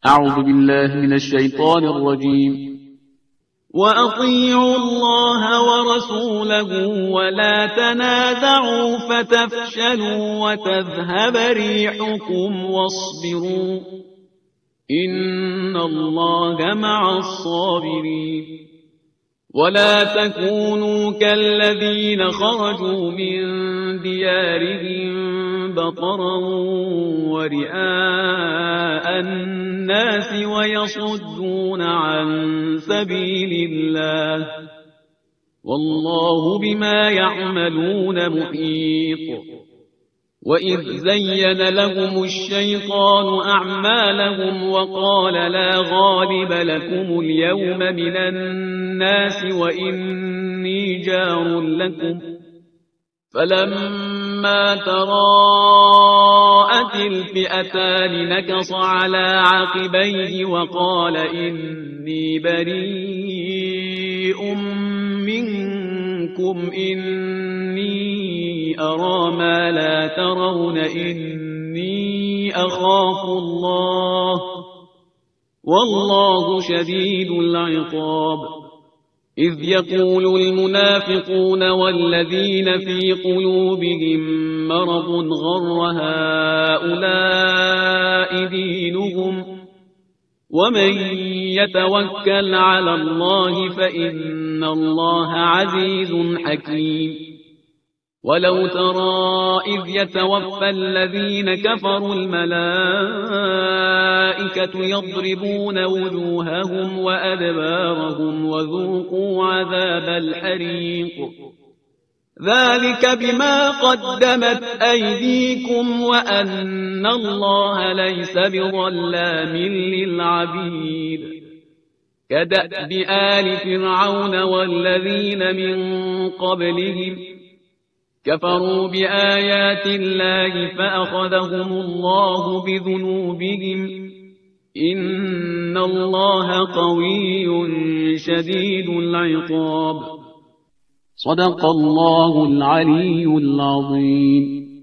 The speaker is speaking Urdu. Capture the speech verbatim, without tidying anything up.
أعوذ بالله من الشيطان الرجيم. وأطيعوا الله ورسوله ولا تنازعوا فتفشلوا وتذهب ريحكم واصبروا إن الله مع الصابرين. ولا تكونوا كالذين خرجوا من ديارهم بطرا ورئاء الناس ويصدون عن سبيل الله والله بما يعملون محيط. وإذ زين لهم الشيطان أعمالهم وقال لا غالب لكم اليوم من الناس وإني جار لكم فلما تراءت الفئتان نكص على عقبيه وقال إني بريء منكم إني أرى ما لا ترون إني أخاف الله والله شديد العقاب. إذ يقول المنافقون والذين في قلوبهم مرض غر هؤلاء دينهم ومن يتوكل على الله فإن الله عزيز حكيم. ولو ترى إذ يتوفى الذين كفروا الملائكة يضربون وجوههم وأدبارهم وذوقوا عذاب الحريق ذلك بما قدمت أيديكم وأن الله ليس بظلام للعبيد. كدأب آل فرعون والذين من قبلهم كفروا بآيات الله فأخذهم الله بذنوبهم إن الله قوي شديد العقاب. صدق الله العلي العظيم.